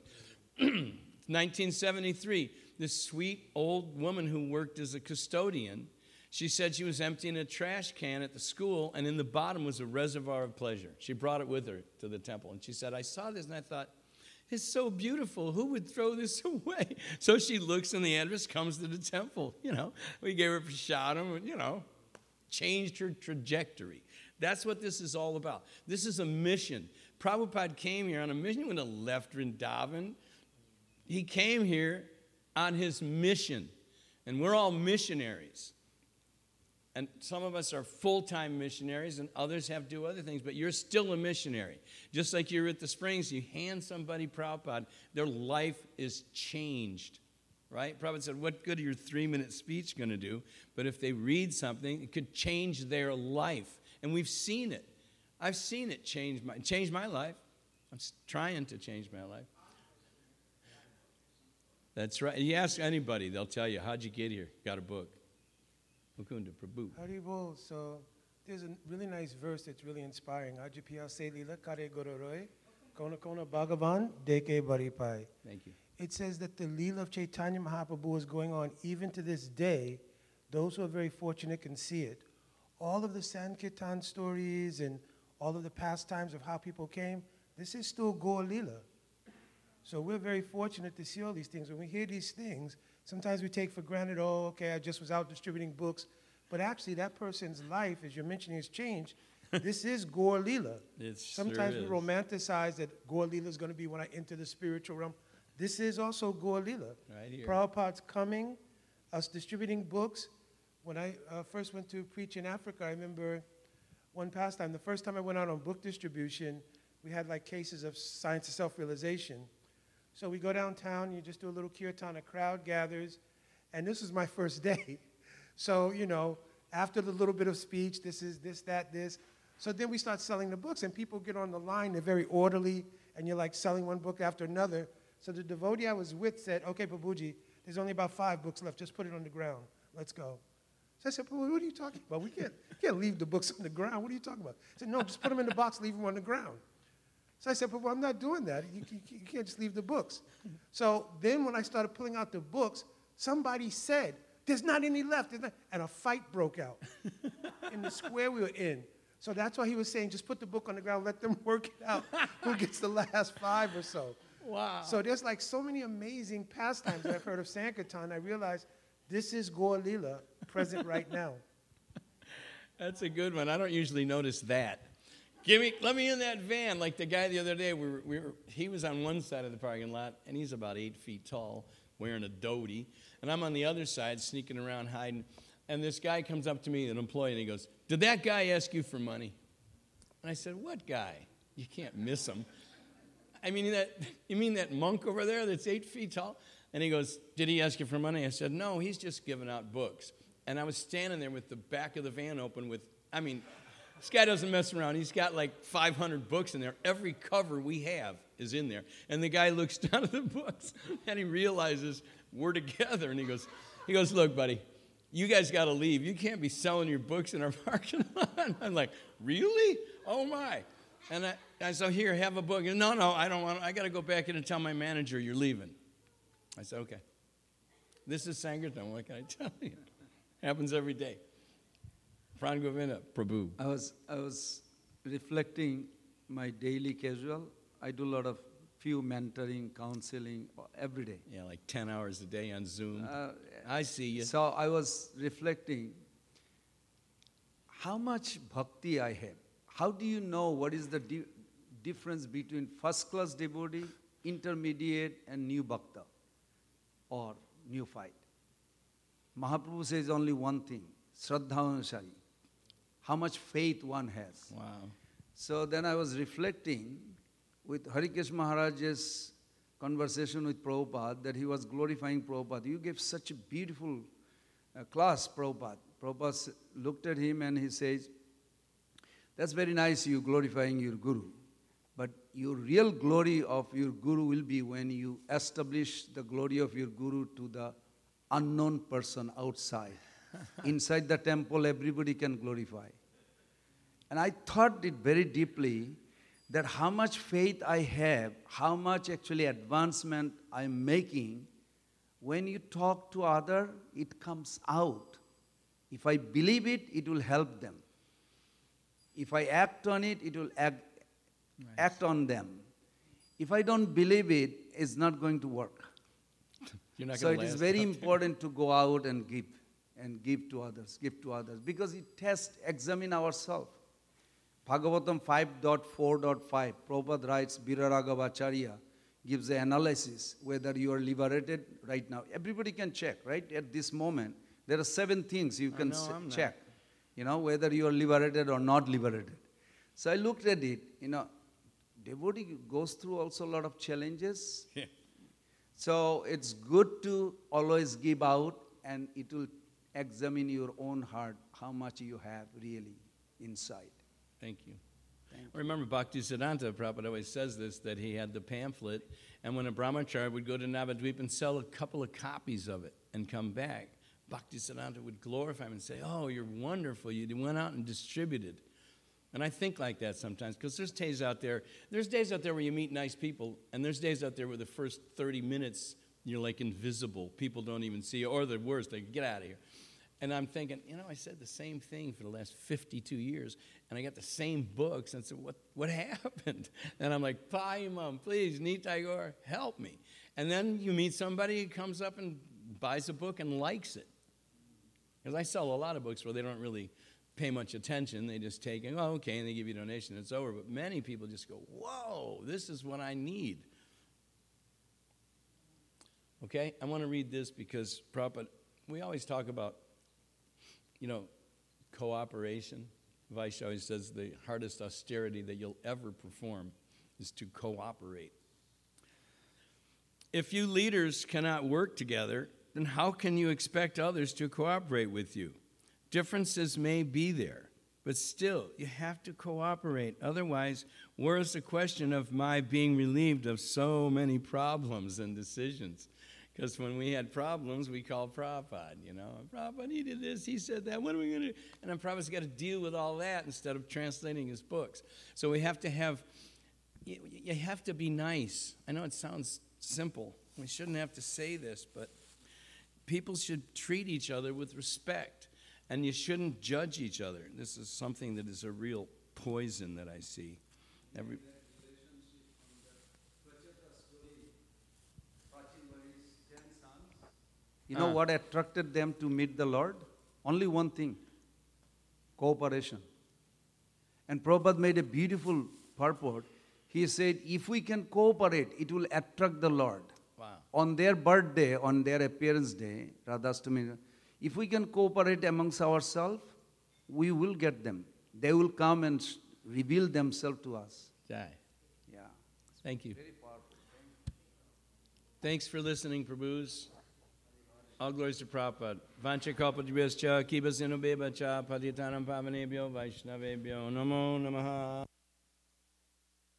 1973. This sweet old woman who worked as a custodian, she said she was emptying a trash can at the school, and in the bottom was a reservoir of pleasure. She brought it with her to the temple, and she said, I saw this, and I thought, it's so beautiful. Who would throw this away? So she looks in the address, comes to the temple. You know, we gave her a prasadam, and, you know, changed her trajectory. That's what this is all about. This is a mission. Prabhupada came here on a mission. He wouldn't have left Vrindavan. He came here on his mission, and we're all missionaries. And some of us are full-time missionaries, and others have to do other things, but you're still a missionary. Just like you're at the Springs, you hand somebody Prabhupada, their life is changed, right? Prabhupada said, what good are your 3-minute speech going to do? But if they read something, it could change their life. And we've seen it. I've seen it change my life. I'm trying to change my life. That's right. You ask anybody, they'll tell you, how'd you get here? Got a book. Mukunda Prabhu. Haribol. So there's a really nice verse that's really inspiring. Ajipiyal se lila kare gororoy, kona kona bhagavan deke baripai. Thank you. It says that the Leela of Chaitanya Mahaprabhu is going on even to this day. Those who are very fortunate can see it. All of the Sankirtan stories and all of the pastimes of how people came, this is still Gaur Leela. So we're very fortunate to see all these things. When we hear these things, sometimes we take for granted, oh, okay, I just was out distributing books. But actually, that person's life, as you're mentioning, has changed. This is Gaur Leela. Sometimes we romanticize that Gaur Leela is going to be when I enter the spiritual realm. This is also Gaur Leela. Right here. Prabhupada's coming, us distributing books. When I first went to preach in Africa, I remember one pastime. The first time I went out on book distribution, we had like cases of science of self-realization. So we go downtown, you just do a little kirtan, a crowd gathers, and this was my first day. So, you know, after the little bit of speech, this is this, that, this. So then we start selling the books, and people get on the line, they're very orderly, and you're like selling one book after another. So the devotee I was with said, okay, Prabhuji, there's only about 5 books left, just put it on the ground, let's go. So I said, well, what are you talking about? We can't leave the books on the ground, what are you talking about? He said, no, just put them in the box, leave them on the ground. So I said, well, I'm not doing that. You can't just leave the books. So then when I started pulling out the books, somebody said, there's not any left. And a fight broke out in the square we were in. So that's why he was saying, just put the book on the ground, let them work it out. Who gets the last 5 or so? Wow. So there's like so many amazing pastimes that I've heard of Sankirtan. I realized this is Gaur Leela present right now. That's a good one. I don't usually notice that. Let me in that van. Like the guy the other day, he was on one side of the parking lot, and he's about 8 feet tall, wearing a dhoti. And I'm on the other side, sneaking around, hiding. And this guy comes up to me, an employee, and he goes, did that guy ask you for money? And I said, what guy? You can't miss him. I mean, you mean that monk over there that's 8 feet tall? And he goes, did he ask you for money? I said, no, he's just giving out books. And I was standing there with the back of the van open with, this guy doesn't mess around. He's got like 500 books in there. Every cover we have is in there. And the guy looks down at the books, and he realizes we're together. And he goes, look, buddy, you guys got to leave. You can't be selling your books in our parking lot. I'm like, really? Oh, my. And I said, here, have a book. And, no, I don't want to. I got to go back in and tell my manager you're leaving. I said, okay. This is Sankirtan. What can I tell you? Happens every day. Pran Govinda, Prabhu. I was reflecting my daily casual. I do a lot of few mentoring, counseling every day. Yeah, like 10 hours a day on Zoom. I see you. So I was reflecting how much bhakti I have. How do you know what is the difference between first-class devotee, intermediate, and new bhakta? or neophyte. Mahaprabhu says only one thing, Shraddha Anusari, how much faith one has. Wow. So then I was reflecting with Harikesh Maharaj's conversation with Prabhupada that he was glorifying Prabhupada. You gave such a beautiful class, Prabhupada. Prabhupada looked at him and he says, that's very nice, you glorifying your Guru. But your real glory of your Guru will be when you establish the glory of your Guru to the unknown person outside. Inside the temple, everybody can glorify. And I thought it very deeply that how much faith I have, how much actually advancement I'm making, when you talk to other, it comes out. If I believe it, it will help them. If I act on it, it will act on them. If I don't believe it, it's not going to work. You're not So going it to is last very out there. important to go out and give to others, because it examine ourselves. Bhagavatam 5.4.5, Prabhupada writes, Biraragavacharya gives the analysis whether you are liberated right now. Everybody can check, right? At this moment, there are 7 things you can check, whether you are liberated or not liberated. So I looked at it, devotee goes through also a lot of challenges. Yeah. So it's good to always give out, and it will examine your own heart, how much you have really inside. Thank you. Remember, Bhaktisiddhanta Prabhupada always says this, that he had the pamphlet, and when a brahmachari would go to Navadvip and sell a couple of copies of it and come back, Bhaktisiddhanta would glorify him and say, oh, you're wonderful, you went out and distributed. And I think like that sometimes, because there's days out there where you meet nice people, and there's days out there where the first 30 minutes you're like invisible. People don't even see you, or the worst, they get out of here. And I'm thinking, I said the same thing for the last 52 years, and I got the same books, and I said, what happened? And I'm like, Imam, please, Nitai Gaur, help me. And then you meet somebody who comes up and buys a book and likes it. Because I sell a lot of books where they don't really pay much attention. They just take it, okay, and they give you a donation, it's over. But many people just go, whoa, this is what I need. Okay, I want to read this because, Prabhupada, we always talk about, cooperation. Vaishnavi says the hardest austerity that you'll ever perform is to cooperate. If you leaders cannot work together, then how can you expect others to cooperate with you? Differences may be there, but still, you have to cooperate. Otherwise, where is the question of my being relieved of so many problems and decisions? Because when we had problems, we called Prabhupada, Prabhupada, he did this, he said that, what are we going to do? And then Prabhupada's got to deal with all that instead of translating his books. So we have to you have to be nice. I know it sounds simple. We shouldn't have to say this, but people should treat each other with respect. And you shouldn't judge each other. This is something that is a real poison that I see. What attracted them to meet the Lord? Only one thing, cooperation. And Prabhupada made a beautiful purport. He said, if we can cooperate, it will attract the Lord. Wow. On their birthday, on their appearance day, Radhastami, if we can cooperate amongst ourselves, we will get them. They will come and reveal themselves to us. Jai. Yeah. Thank you. Very powerful. Thanks for listening, Prabhus. All glories to Prabhupada. Vancha kalpadribhascha, kibasinu bebacha, patitanam pavanebhyo, vaishnavebhyo, namo namaha.